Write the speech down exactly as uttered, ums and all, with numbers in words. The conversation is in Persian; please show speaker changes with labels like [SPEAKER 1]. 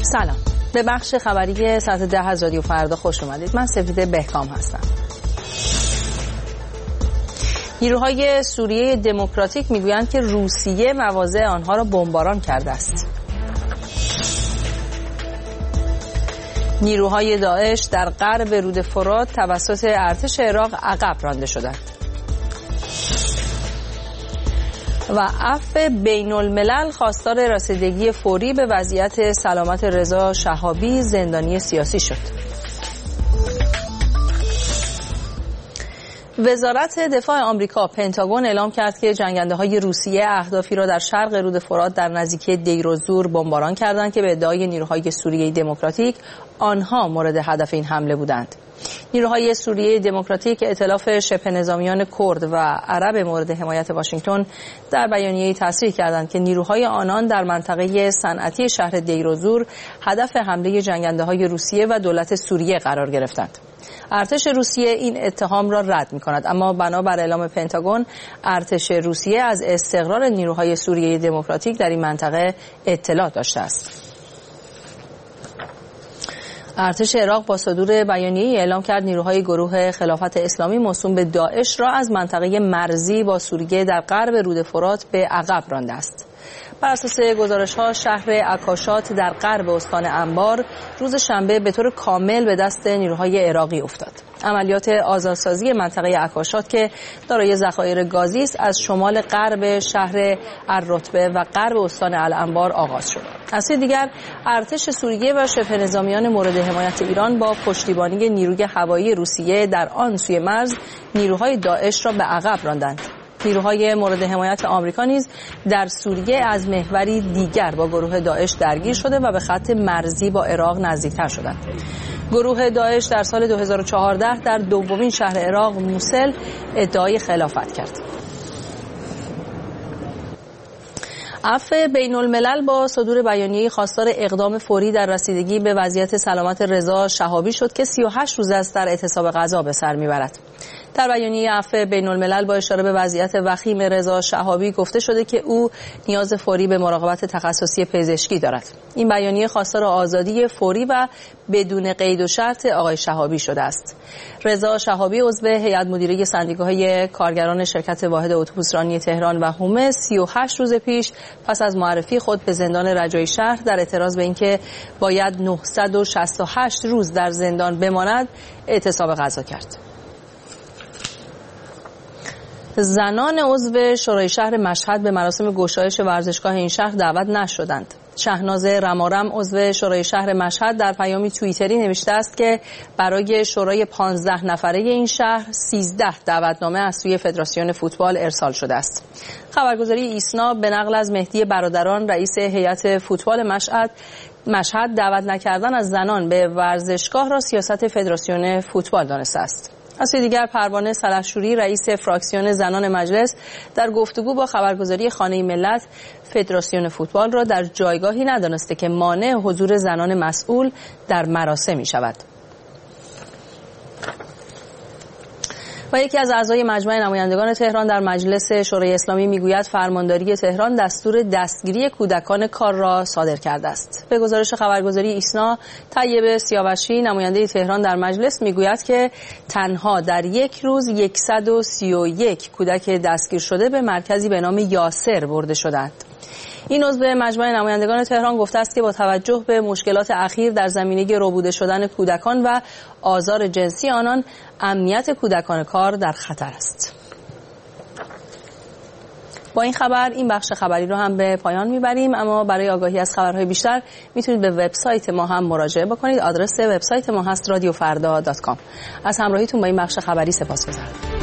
[SPEAKER 1] سلام، به بخش خبری ساعت ده از رادیو فردا خوش اومدید. من سفیده بهکام هستم. نیروهای سوریه دموکراتیک میگویند که روسیه مواضع آنها را بمباران کرده است. نیروهای داعش در غرب رود فرات توسط ارتش عراق عقب رانده شدند. و عفو بین الملل خواستار رسیدگی فوری به وضعیت سلامت رضا شهابی زندانی سیاسی شد. وزارت دفاع آمریکا پنتاگون اعلام کرد که جنگنده‌های روسیه اهدافی را در شرق رود فرات در نزدیکی دیرالزور بمباران کردند که به ادعای نیروهای سوریه دموکراتیک آنها مورد هدف این حمله بودند. نیروهای سوریه دموکراتیک ائتلاف شبه نظامیان کرد و عرب مورد حمایت واشنگتن در بیانیه‌ای تصریح کردند که نیروهای آنان در منطقه صنعتی شهر دیرالزور هدف حمله جنگنده‌های روسیه و دولت سوریه قرار گرفتند. ارتش روسیه این اتهام را رد می‌کند، اما بنابر اعلام پنتاگون ارتش روسیه از استقرار نیروهای سوریه دموکراتیک در این منطقه اطلاع داشته است. ارتش عراق با صدور بیانیه‌ای اعلام کرد نیروهای گروه خلافت اسلامی موسوم به داعش را از منطقه مرزی با سوریه در غرب رود فرات به عقب رانده است. بر اساس گزارش‌ها شهر اکاشات در غرب استان انبار روز شنبه به طور کامل به دست نیروهای عراقی افتاد. عملیات آزادسازی منطقه اکاشات که دارای ذخایر گازی است از شمال غرب شهر الرتبه و غرب استان الانبار آغاز شد. از سوی دیگر ارتش سوریه و شبه نظامیان مورد حمایت ایران با پشتیبانی نیروی هوایی روسیه در آن سوی مرز نیروهای داعش را به عقب راندند. نیروهای مورد حمایت آمریکا نیز در سوریه از محوری دیگر با گروه داعش درگیر شده و به خط مرزی با عراق نزدیکتر شدند. گروه داعش در سال دو هزار و چهارده در دومین شهر عراق موصل ادعای خلافت کرد. عفو بین الملل با صدور بیانیه‌ای خواستار اقدام فوری در رسیدگی به وضعیت سلامت رضا شهابی شد که سی و هشت روز است در اعتصاب غذا به سر میبرد. در بیانیه عفو بین الملل با اشاره به وضعیت وخیم رضا شهابی گفته شده که او نیاز فوری به مراقبت تخصصی پزشکی دارد. این بیانیه خواستار آزادی فوری و بدون قید و شرط آقای شهابی شده است. رضا شهابی عضو هیئت مدیره سندیکاهای کارگران شرکت واحد اتوبوسرانی تهران و حومه سی و هشت روز پیش پس از معرفی خود به زندان رجایی شهر در اعتراض به اینکه باید نهصد و شصت و هشت روز در زندان بماند اعتصاب غذا کرد. زنان عضو شورای شهر مشهد به مراسم گشایش ورزشگاه این شهر دعوت نشدند. شهناز رمارم عضو شورای شهر مشهد در پیامی توییتری نوشته است که برای شورای پانزده نفره این شهر سیزده دعوتنامه از سوی فدراسیون فوتبال ارسال شده است. خبرگزاری ایسنا به نقل از مهدی برادران رئیس هیئت فوتبال مشهد مشهد دعوت نکردن از زنان به ورزشگاه را سیاست فدراسیون فوتبال دانسته است. از دیگر پروانه سلحشوری رئیس فراکسیون زنان مجلس در گفتگو با خبرگزاری خانه ملت فدراسیون فوتبال را در جایگاهی ندانسته که مانع حضور زنان مسئول در مراسم می شود. و یکی از اعضای مجمع نمایندگان تهران در مجلس شورای اسلامی میگوید فرمانداری تهران دستور دستگیری کودکان کار را صادر کرده است. به گزارش خبرگزاری ایسنا، طیب سیاوشی نماینده تهران در مجلس میگوید که تنها در یک روز صد و سی و یک کودک دستگیر شده به مرکزی به نام یاسر برده شدند. این عضو مجمع نمایندگان تهران گفته است که با توجه به مشکلات اخیر در زمینه ربوده شدن کودکان و آزار جنسی آنان، امنیت کودکان کار در خطر است. با این خبر این بخش خبری رو هم به پایان میبریم، اما برای آگاهی از خبرهای بیشتر میتونید به وبسایت ما هم مراجعه بکنید. آدرس وبسایت ما هست رادیو فردا دات کام. از همراهیتون با این بخش خبری سپاسگزارم.